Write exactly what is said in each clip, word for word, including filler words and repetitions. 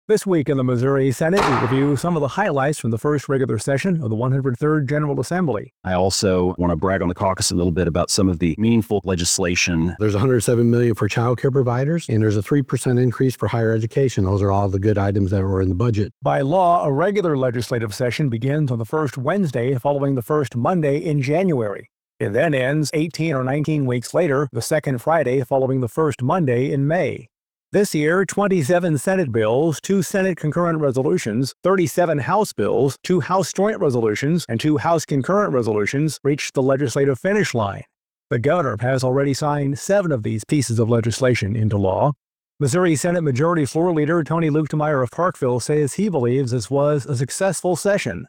This week in the Missouri Senate, we review some of the highlights from the first regular session of the one hundred third General Assembly. I also want to brag on the caucus a little bit about some of the meaningful legislation. There's one hundred seven million dollars for child care providers, and there's a three percent increase for higher education. Those are all the good items that were in the budget. By law, a regular legislative session begins on the first Wednesday following the first Monday in January. It then ends eighteen or nineteen weeks later, the second Friday following the first Monday in May. This year, twenty-seven Senate bills, two Senate concurrent resolutions, thirty-seven House bills, two House joint resolutions, and two House concurrent resolutions reached the legislative finish line. The governor has already signed seven of these pieces of legislation into law. Missouri Senate Majority Floor Leader Tony Luetkemeyer of Parkville says he believes this was a successful session.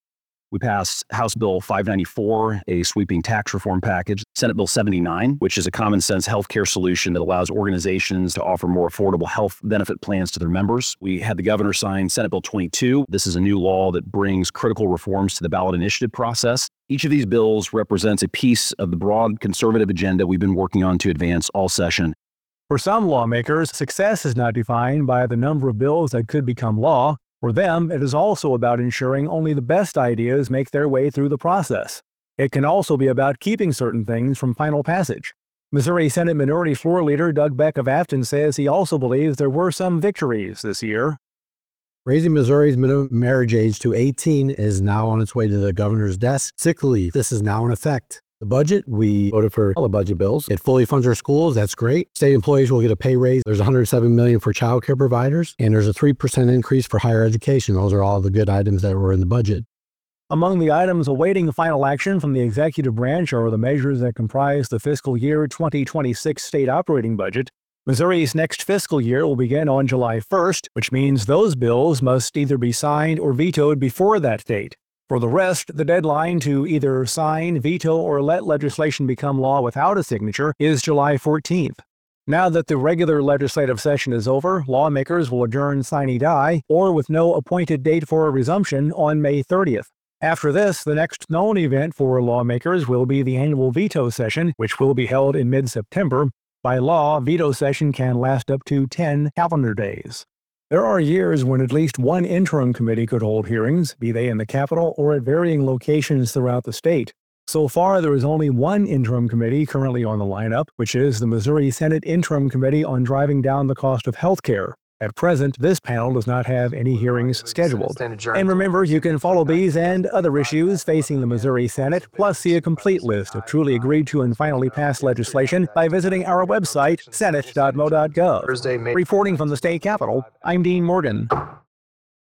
We passed House Bill five ninety-four, a sweeping tax reform package, Senate Bill seventy-nine, which is a common sense healthcare solution that allows organizations to offer more affordable health benefit plans to their members. We had the governor sign Senate Bill twenty-two. This is a new law that brings critical reforms to the ballot initiative process. Each of these bills represents a piece of the broad conservative agenda we've been working on to advance all session. For some lawmakers, success is not defined by the number of bills that could become law. For them, it is also about ensuring only the best ideas make their way through the process. It can also be about keeping certain things from final passage. Missouri Senate Minority Floor Leader Doug Beck of Afton says he also believes there were some victories this year. Raising Missouri's minimum marriage age to eighteen is now on its way to the governor's desk. Sick leave, this is now in effect. The budget, we voted for all the budget bills. It fully funds our schools. That's great. State employees will get a pay raise. There's one hundred seven million dollars for child care providers, and there's a three percent increase for higher education. Those are all the good items that were in the budget. Among the items awaiting final action from the executive branch are the measures that comprise the fiscal year twenty twenty-six state operating budget. Missouri's next fiscal year will begin on July first, which means those bills must either be signed or vetoed before that date. For the rest, the deadline to either sign, veto, or let legislation become law without a signature is July fourteenth. Now that the regular legislative session is over, lawmakers will adjourn sine die, or with no appointed date for a resumption, on May thirtieth. After this, the next known event for lawmakers will be the annual veto session, which will be held in mid-September. By law, veto session can last up to ten calendar days. There are years when at least one interim committee could hold hearings, be they in the Capitol or at varying locations throughout the state. So far, there is only one interim committee currently on the lineup, which is the Missouri Senate Interim Committee on Driving Down the Cost of Health Care. At present, this panel does not have any hearings scheduled. And remember, you can follow these and other issues facing the Missouri Senate, plus see a complete list of truly agreed to and finally passed legislation by visiting our website, senate dot mo dot gov. Reporting from the state capitol, I'm Dean Morgan.